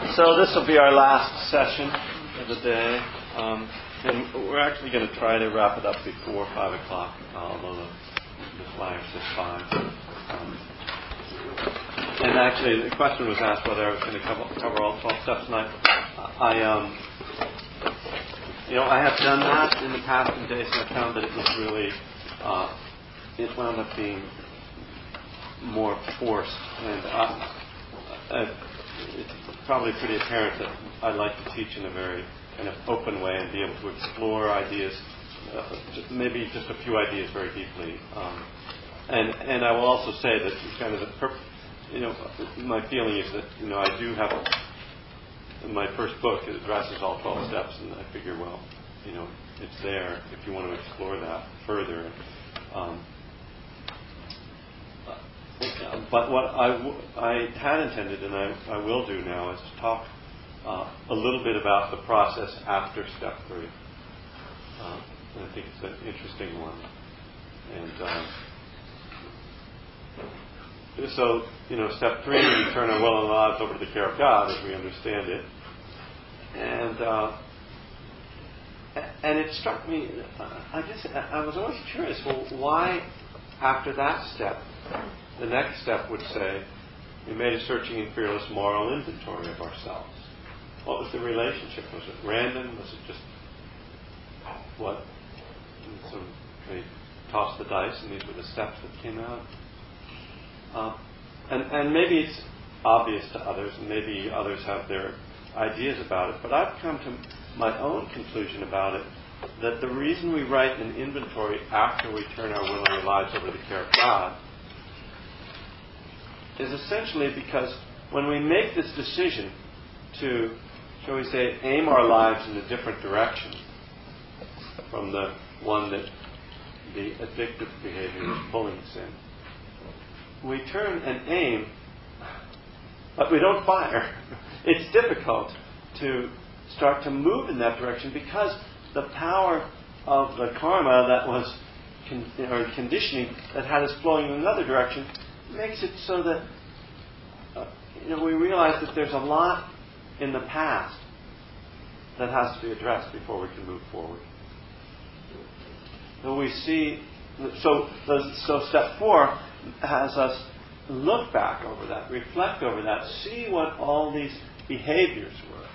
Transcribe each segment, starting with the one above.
So this will be our last session of the day, and we're actually going to try to wrap it up before 5 o'clock, although the flyer says 5. And actually, the question was asked whether I was going to cover all 12 steps, and I have done that in the past few days, and I found that it was really, it wound up being more forced, and it's probably pretty apparent that I like to teach in a very kind of open way and be able to explore ideas, maybe just a few ideas very deeply. And I will also say that kind of my feeling is that I do have my first book. It addresses all 12 steps, and I figure, well, it's there if you want to explore that further. But what I had intended, and I will do now, is to talk a little bit about the process after step 3. And I think it's an interesting one. And so, step 3, we turn our will and lives over to the care of God as we understand it. And it struck me, I was always curious, well, why after that step, the next step would say, we made a searching and fearless moral inventory of ourselves. What was the relationship? Was it random? Was it just what? So we tossed the dice, and these were the steps that came out. And maybe it's obvious to others, and maybe others have their ideas about it, but I've come to my own conclusion about it, that the reason we write an inventory after we turn our will and our lives over to the care of God is essentially because when we make this decision to, shall we say, aim our lives in a different direction from the one that the addictive behavior is pulling us in, we turn and aim, but we don't fire. It's difficult to start to move in that direction because the power of the karma that was conditioning that had us flowing in another direction makes it so that we realize that there's a lot in the past that has to be addressed before we can move forward. So we see, so step 4 has us look back over that, reflect over that, see what all these behaviors were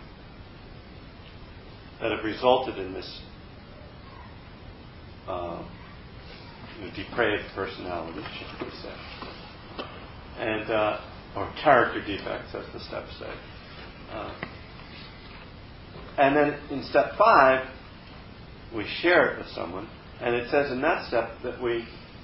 that have resulted in this depraved personality, shall we say, and or character defects, as the steps say. And then in step 5, we share it with someone, and it says in that step that we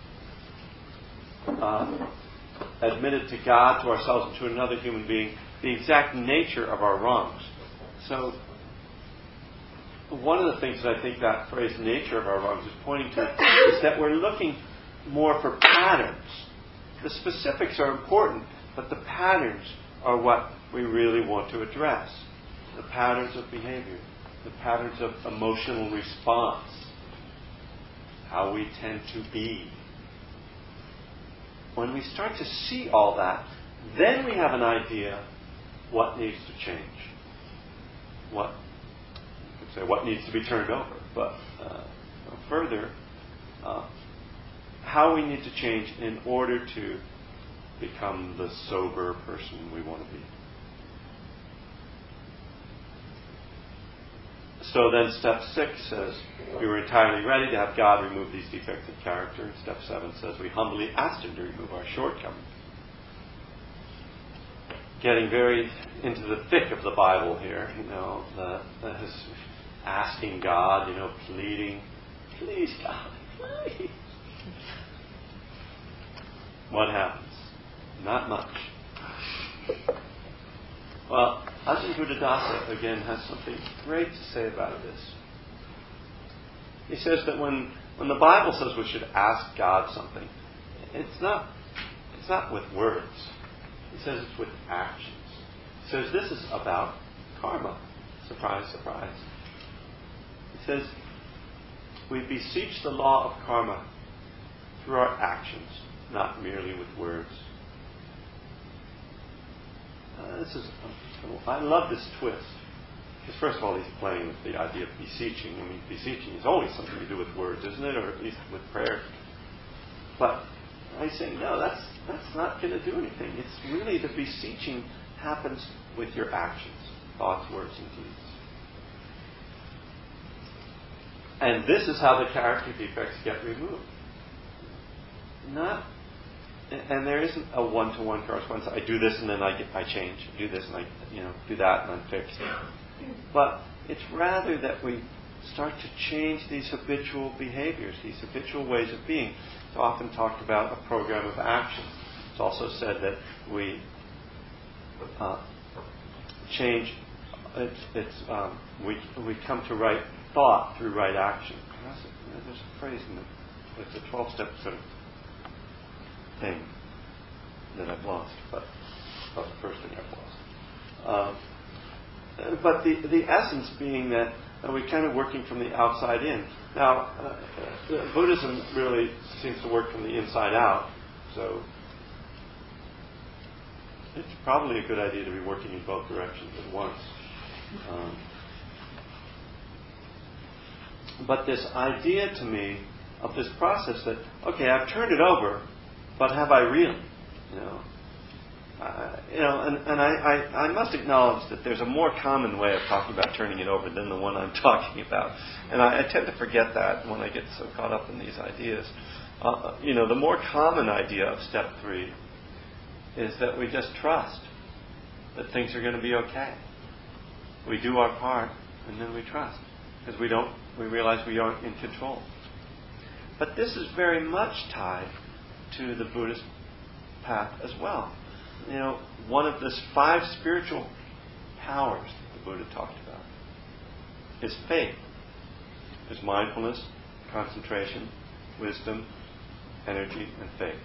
admitted to God, to ourselves, and to another human being the exact nature of our wrongs. So one of the things that I think that phrase, nature of our wrongs, is pointing to is that we're looking more for patterns. The specifics are important, but the patterns are what we really want to address. The patterns of behavior, the patterns of emotional response, how we tend to be. When we start to see all that, then we have an idea what needs to change. What needs to be turned over. But further, how we need to change in order to become the sober person we want to be. So then step 6 says, we were entirely ready to have God remove these defects of character. And step 7 says, we humbly asked Him to remove our shortcomings. Getting very into the thick of the Bible here, asking God, pleading, please God, please. What happens? Not much. Well, Ajahn Buddhadasa, again, has something great to say about this. He says that when the Bible says we should ask God something, it's not with words. He says it's with actions. He says this is about karma. Surprise, surprise. He says we beseech the law of karma through our actions, not merely with words. I love this twist. Because first of all, he's playing with the idea of beseeching. I mean, beseeching is always something to do with words, isn't it? Or at least with prayer. But I say, no, that's not going to do anything. It's really the beseeching happens with your actions, thoughts, words, and deeds. And this is how the character defects get removed. And there isn't a one-to-one correspondence. I do this and then I change. I do this and I do that and I'm fixed. But it's rather that we start to change these habitual behaviors, these habitual ways of being. It's often talked about a program of action. It's also said that we change. We come to right thought through right action. There's a phrase in it's a 12-step sort of thing that I've lost, but the first thing I've lost. But the essence being that we're kind of working from the outside in. Now, Buddhism really seems to work from the inside out, so it's probably a good idea to be working in both directions at once. But this idea to me of this process that, okay, I've turned it over, but have I really? And I must acknowledge that there's a more common way of talking about turning it over than the one I'm talking about. And I tend to forget that when I get so caught up in these ideas. The more common idea of step 3 is that we just trust that things are going to be okay. We do our part, and then we trust. Because we realize we aren't in control. But this is very much tied to the Buddhist path as well. One of the 5 spiritual powers the Buddha talked about is faith. Is mindfulness, concentration, wisdom, energy, and faith.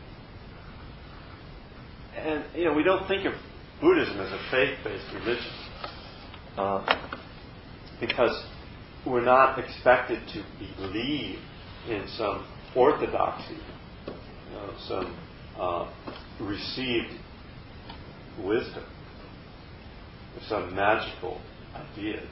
And, we don't think of Buddhism as a faith-based religion because we're not expected to believe in some orthodoxy, some received wisdom, some magical ideas.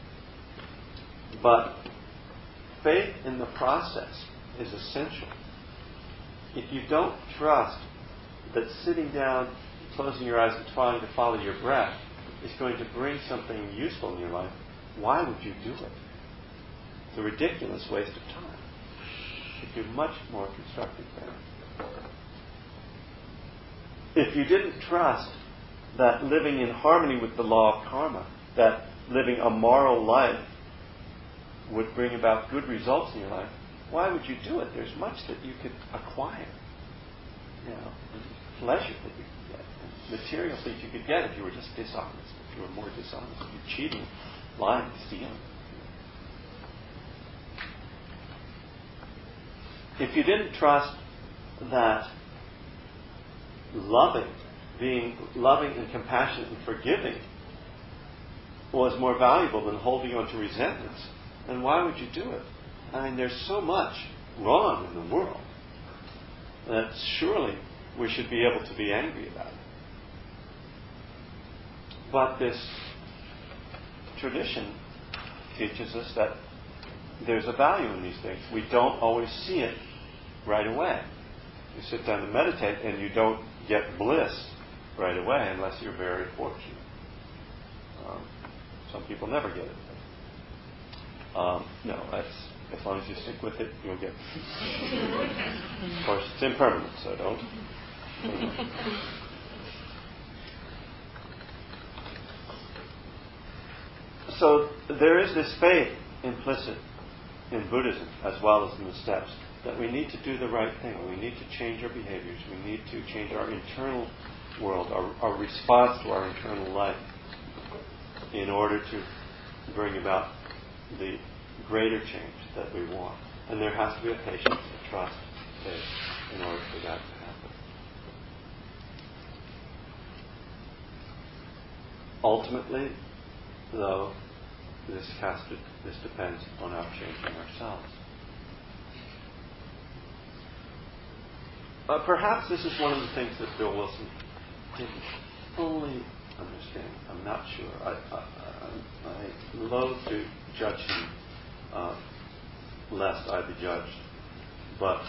But faith in the process is essential. If you don't trust that sitting down, closing your eyes and trying to follow your breath is going to bring something useful in your life, why would you do it? It's a ridiculous waste of time. You do much more constructive things. If you didn't trust that living in harmony with the law of karma, that living a moral life would bring about good results in your life, why would you do it? There's much that you could acquire. Pleasure that you could get, material things you could get if you were just dishonest, if you were more dishonest, if you're cheating, lying, stealing. If you didn't trust that being loving and compassionate and forgiving was more valuable than holding on to resentments, then why would you do it? I mean, there's so much wrong in the world that surely we should be able to be angry about it. But this tradition teaches us that there's a value in these things. We don't always see it right away. You sit down to meditate and you don't get bliss right away unless you're very fortunate. Some people never get it. No, that's as long as you stick with it, you'll get it. Of course, it's impermanent, so don't. So there is this faith implicit in Buddhism as well as in the steps that we need to do the right thing. We need to change our behaviors. We need to change our internal world, our response to our internal life in order to bring about the greater change that we want. And there has to be a patience, a trust, faith in order for that to happen. Ultimately, though, this depends on our changing ourselves. Perhaps this is one of the things that Bill Wilson didn't fully understand. I'm not sure. I loathe to judge him, lest I be judged. But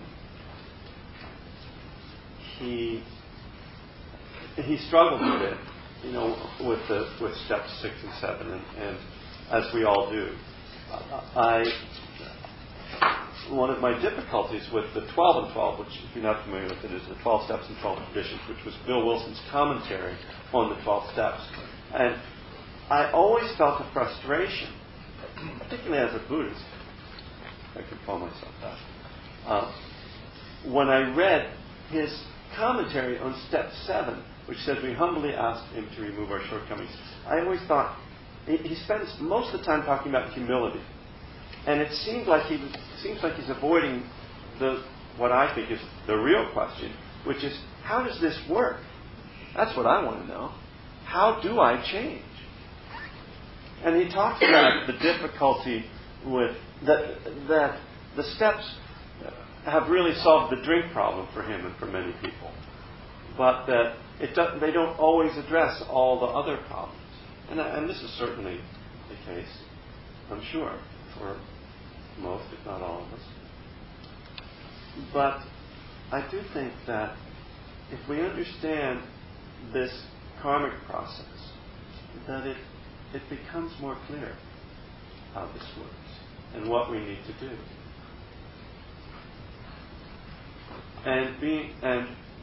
he struggled a bit, with steps 6 and 7, and as we all do. One of my difficulties with the 12 and 12, which, if you're not familiar with it, is the 12 Steps and 12 Traditions, which was Bill Wilson's commentary on the 12 Steps. And I always felt a frustration, particularly as a Buddhist, if I could call myself that, when I read his commentary on Step 7, which says we humbly ask him to remove our shortcomings. I always thought, he spends most of the time talking about humility. And it seems like he's avoiding what I think is the real question, which is, how does this work? That's what I want to know. How do I change? And he talks about the difficulty with that the steps have really solved the drink problem for him and for many people, but that they don't always address all the other problems. And this is certainly the case, I'm sure, for most, if not all of us. But I do think that if we understand this karmic process, that it becomes more clear how this works and what we need to do. And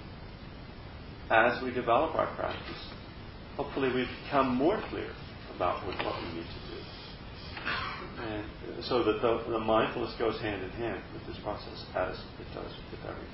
as we develop our practice, hopefully we become more clear about what we need to do. And so that the mindfulness goes hand in hand with this process, as it does with everything.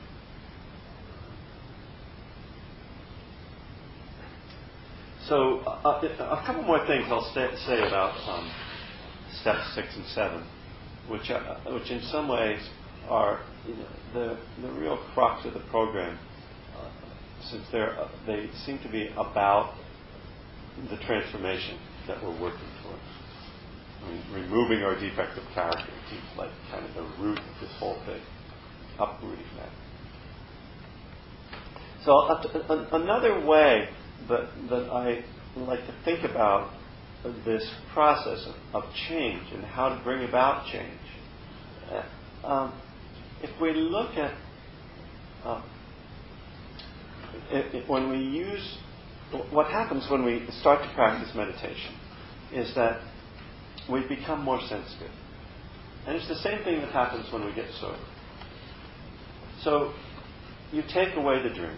So a couple more things I'll say about steps 6 and 7, which in some ways are the real crux of the program, since they seem to be about the transformation that we're working towards. I mean, removing our defective character seems like kind of the root of this whole thing, uprooting that. So another way that I like to think about this process of change and how to bring about change, if we look at when we use what happens when we start to practice meditation is that we become more sensitive. And it's the same thing that happens when we get sober. So you take away the drink,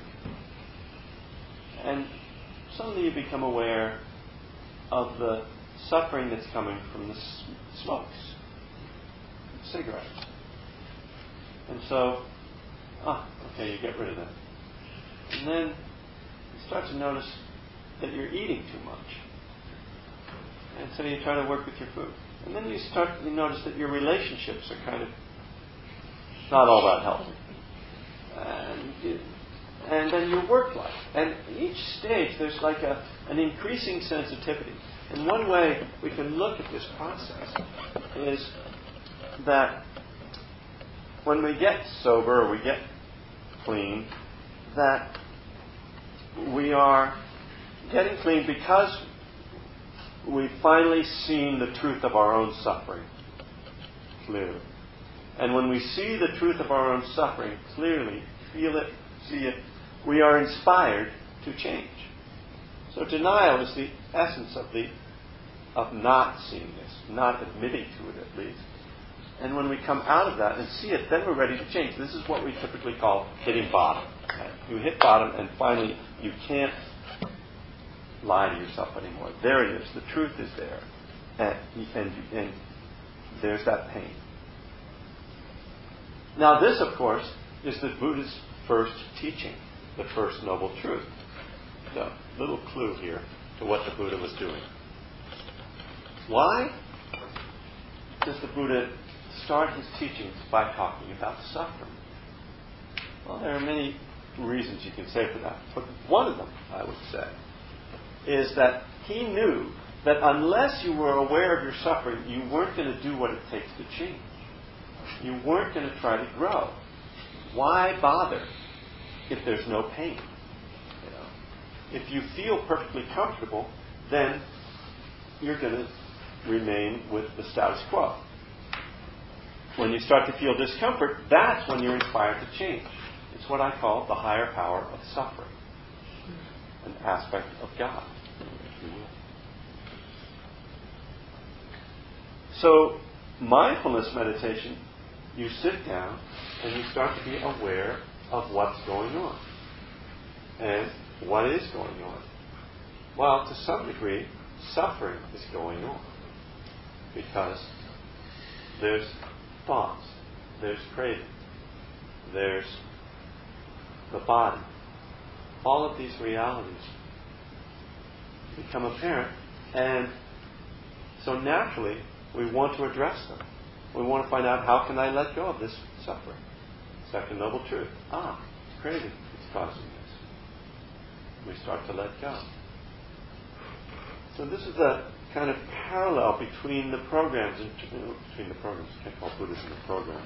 and suddenly you become aware of the suffering that's coming from the smokes, cigarettes. And so, okay, you get rid of them. And then you start to notice that you're eating too much. And so you try to work with your food. And then you notice that your relationships are kind of not all that healthy. And then your work life. And each stage there's like an increasing sensitivity. And one way we can look at this process is that when we get sober or we get clean, that we are getting clean because we've finally seen the truth of our own suffering clearly. And when we see the truth of our own suffering clearly, feel it, see it, we are inspired to change. So denial is the essence of not seeing this, not admitting to it at least. And when we come out of that and see it, then we're ready to change. This is what we typically call hitting bottom. Okay? You hit bottom and finally you can't lie to yourself anymore. There it is. The truth is there. And there's that pain. Now this, of course, is the Buddha's first teaching, the first noble truth. So, little clue here to what the Buddha was doing. Why does the Buddha start his teachings by talking about suffering? Well, there are many reasons you can say for that. But one of them, I would say, is that he knew that unless you were aware of your suffering, you weren't going to do what it takes to change. You weren't going to try to grow. Why bother if there's no pain? if you feel perfectly comfortable, then you're going to remain with the status quo. When you start to feel discomfort, that's when you're inspired to change. It's what I call the higher power of suffering, an aspect of God, if you will. So, mindfulness meditation, you sit down and you start to be aware of what's going on. And what is going on? Well, to some degree, suffering is going on. Because there's thoughts, there's craving, there's the body. All of these realities become apparent, and so naturally we want to address them. We want to find out, how can I let go of this suffering? Second noble truth. Craving is causing this. We start to let go. So this is a kind of parallel between the programs and between the programs. I can't call Buddhism a program.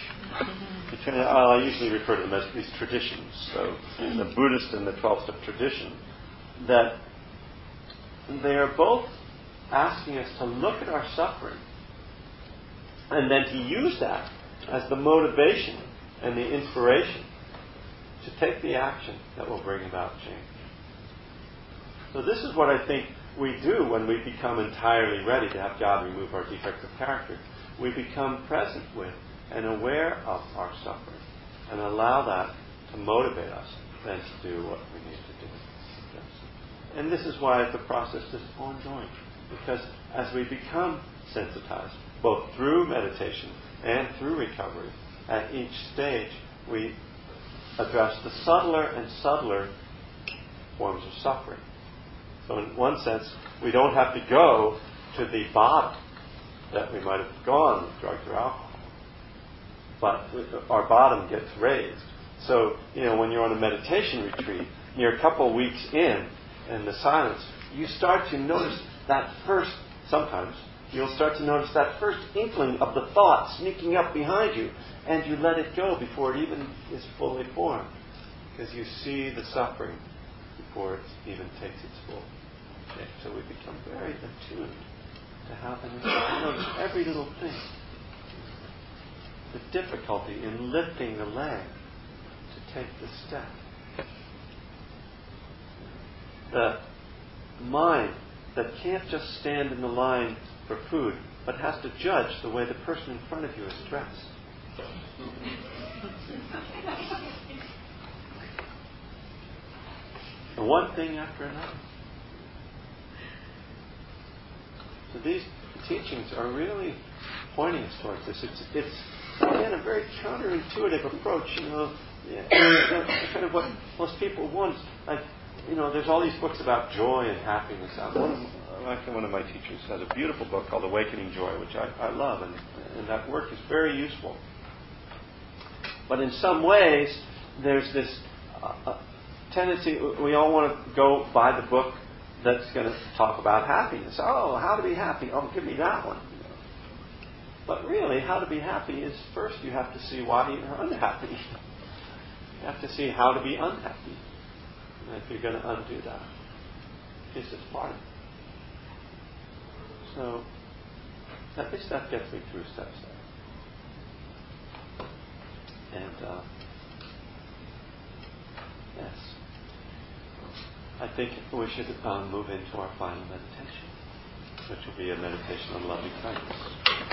I usually refer to them as these traditions. So the Buddhist and the 12-step tradition, that they are both asking us to look at our suffering and then to use that as the motivation and the inspiration to take the action that will bring about change. So this is what I think we do when we become entirely ready to have God remove our defective character. We become present with and aware of our suffering and allow that to motivate us then to do what we need to do. Yes. And this is why the process is ongoing. Because as we become sensitized, both through meditation and through recovery, at each stage we address the subtler and subtler forms of suffering. So in one sense, we don't have to go to the bottom that we might have gone with drugs or alcohol. But our bottom gets raised. So, when you're on a meditation retreat, you're a couple of weeks in the silence, you start to notice that first, sometimes, you'll start to notice that first inkling of the thought sneaking up behind you, and you let it go before it even is fully formed. Because you see the suffering before it even takes its full shape. So we become very attuned to how things notice every little thing. The difficulty in lifting the leg to take the step. The mind that can't just stand in the line for food, but has to judge the way the person in front of you is dressed. And one thing after another. So these teachings are really pointing us towards this. It's again a very counterintuitive approach. Kind of what most people want. There's all these books about joy and happiness. One of my teachers has a beautiful book called Awakening Joy, which I love, and that work is very useful. But in some ways, there's this tendency, we all want to go buy the book that's going to talk about happiness. Oh, how to be happy. Oh, give me that one. But really, how to be happy is first you have to see why you're unhappy. You have to see how to be unhappy. And if you're going to undo that, this is part of it. So, at least that gets me through step 7. And, yes. I think we should move into our final meditation, which will be a meditation on loving kindness.